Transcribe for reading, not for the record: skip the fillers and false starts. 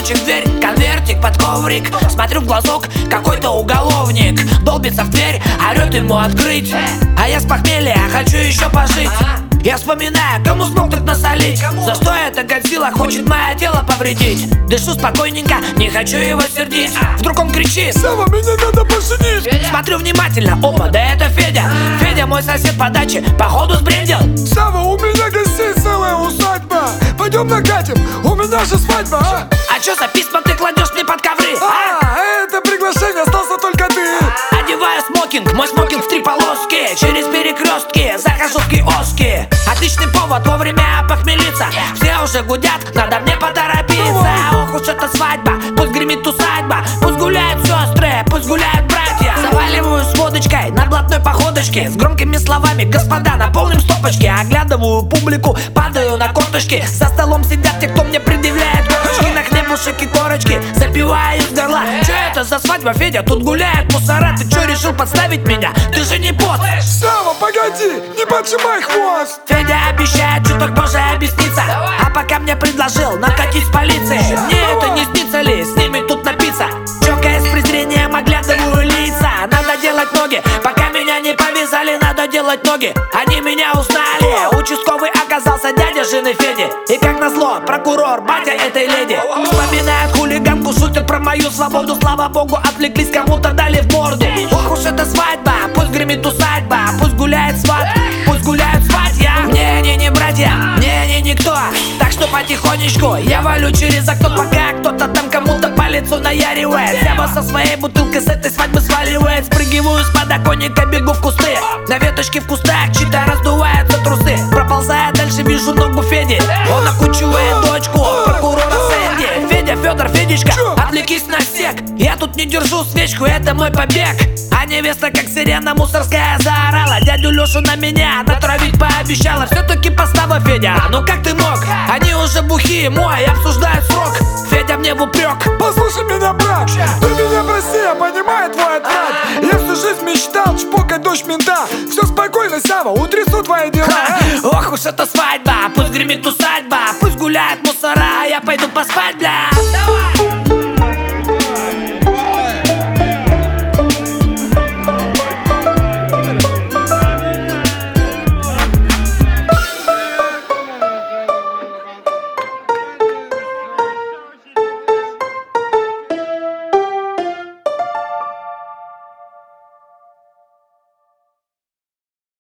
Звоночек в дверь, конвертик под коврик. Смотрю в глазок, какой-то уголовник долбится в дверь, орёт ему открыть. А я с похмелья хочу еще пожить. Я вспоминаю, кому смог так насолить. За что эта Годзилла хочет мое тело повредить. Дышу спокойненько, не хочу его сердить. Вдруг он кричит: Сава, меня надо поженить. Смотрю внимательно, опа, да это Федя. Федя мой сосед по даче, походу сбрендил. Сава, у меня гостей целая усадьба. Пойдем накатим, у меня же свадьба. А чё за письма ты кладешь мне под ковры? Это приглашение, остался только ты. Одеваю смокинг, мой смокинг в 3 полоски. Через перекрестки захожу в киоски. Отличный повод вовремя похмелиться. Все уже гудят, надо мне поторопиться. Ох уж эта свадьба, пусть гремит усадьба. Пусть гуляют сестры, пусть гуляют братья. Заваливаю с водочкой на блатной походочке. С громкими словами: господа, наполним стопочки. Оглядываю публику, падаю на корточки. За столом сидят те, кто мне предъявляет корочки. На хлебушек и корочки запиваю из горла. Чё это за свадьба, Федя? Тут гуляют мусора. Ты чё решил подставить меня? Ты же не бот. Сава, погоди, не поджимай хвост. Федя обещает чуток позже объясниться. А пока мне предложил накатить с полицией. Мне это не снится ли, с ними тут напиться? Чокая с презрением оглядываю лица. Надо делать ноги, пока меня не повязали. Надо делать ноги, они меня узнали. Участковый оказался дядя жены Феди. И как назло, прокурор, батя этой леди. Вспоминает хулиганку, шутят про мою свободу. Слава богу, отвлеклись, кому-то дали в морду. Ох уж эта свадьба, пусть гремит усадьба. Пусть гуляет сват, пусть гуляют сватья. Мне они не братья, мне они никто. Так что потихонечку я валю через окно, пока кто-то там кому-то по лицу наяривает. Сява со своей бутылкой с этой свадьбы сваливает. Спрыгиваю с подоконника, бегу в кусты. На веточке в кустах чьи-то раздуваются трусы. Проползая дальше, вижу ногу Феди. Он окучивает дочку прокурора Сэнди. Федя, Федор, Федечка, отвлекись на сек. Я тут не держу свечку, это мой побег. А невеста, как сирена мусорская, заорала. Дядю Лешу на меня натравить пообещала. Все-таки подстава, Федя, ну как ты мог? Они уже бухие, мой, обсуждают срок. Федя мне в упрек: послушай меня, брат, ты меня прости, я понимаю твой ответ. Я всю жизнь мечтал чпокать дочь мента. Все спокойно, Сава, утрясу твои дела. Ох уж эта свадьба, пусть гремит усадьба. Пусть гуляют мусора, а я пойду поспать, бля.